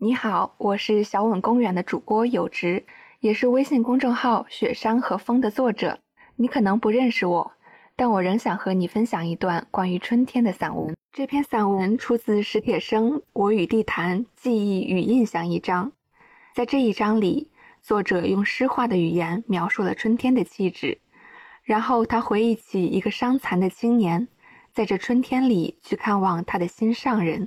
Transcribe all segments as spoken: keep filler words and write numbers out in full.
你好，我是小吻公园的主播有直，也是微信公众号雪山和风的作者。你可能不认识我，但我仍想和你分享一段关于春天的散文。这篇散文出自史铁生《我与地坛：记忆与印象》一章。在这一章里，作者用诗化的语言描述了春天的气质，然后他回忆起一个伤残的青年，在这春天里去看望他的心上人。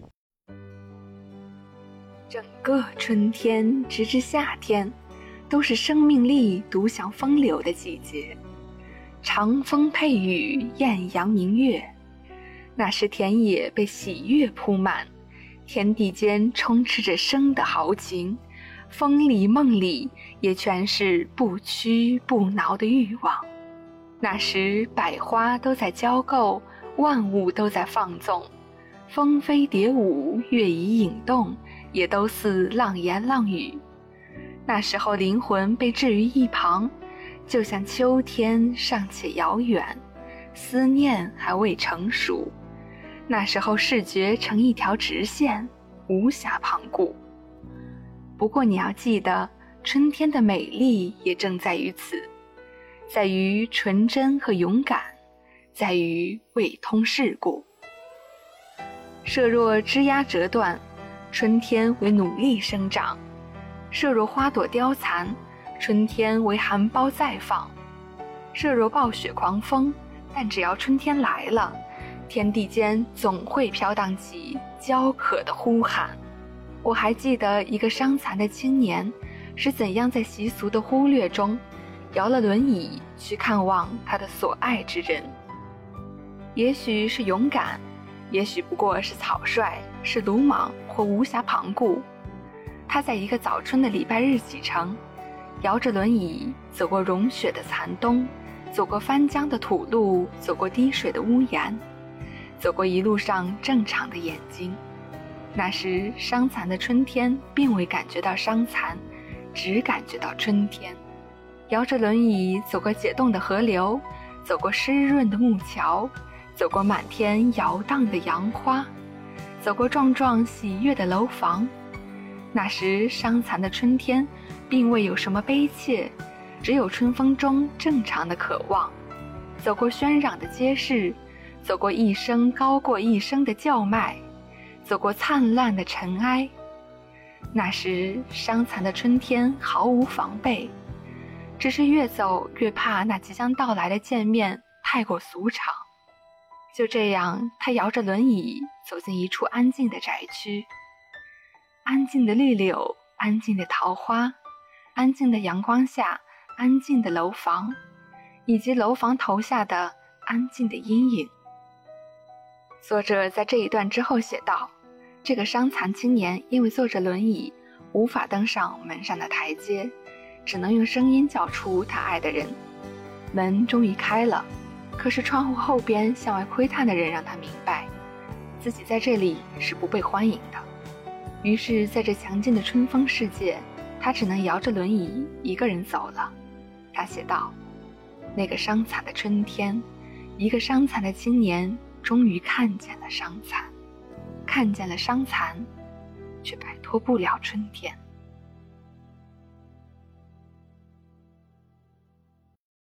整个春天直至夏天，都是生命力独享风流的季节。长风配雨，艳阳明月，那时田野被喜悦铺满，天地间充斥着生的豪情，风里梦里也全是不屈不挠的欲望。那时百花都在交媾，万物都在放纵，蜂飞蝶舞，乐仪引动，也都似浪言浪语。那时候灵魂被置于一旁，就像秋天尚且遥远，思念还未成熟。那时候视觉成一条直线，无暇旁顾。不过你要记得，春天的美丽也正在于此，在于纯真和勇敢，在于未通世故。设若枝桠折断，春天为努力生长；设若花朵凋残，春天为含苞再放；设若暴雪狂风，但只要春天来了，天地间总会飘荡起焦渴的呼喊。我还记得一个伤残的青年是怎样在习俗的忽略中，摇了轮椅去看望他的所爱之人。也许是勇敢，也许不过是草率，是鲁莽或无暇旁顾。他在一个早春的礼拜日启程，摇着轮椅走过融雪的残冬，走过翻江的土路，走过滴水的屋檐，走过一路上正常的眼睛。那时伤残的春天并未感觉到伤残，只感觉到春天。摇着轮椅走过解冻的河流，走过湿润的木桥，走过满天摇荡的杨花，走过壮壮喜悦的楼房。那时伤残的春天并未有什么悲切，只有春风中正常的渴望。走过喧嚷的街市，走过一声高过一声的叫卖，走过灿烂的尘埃。那时伤残的春天毫无防备，只是越走越怕那即将到来的见面太过俗常。就这样，他摇着轮椅走进一处安静的宅区，安静的绿柳，安静的桃花，安静的阳光下安静的楼房，以及楼房头下的安静的阴影。作者在这一段之后写道，这个伤残青年因为坐着轮椅无法登上门上的台阶，只能用声音叫出他爱的人。门终于开了，可是窗户后边向外窥探的人让他明白，自己在这里是不被欢迎的。于是在这强劲的春风世界，他只能摇着轮椅一个人走了。他写道，那个伤残的春天，一个伤残的青年终于看见了伤残，看见了伤残，却摆脱不了春天。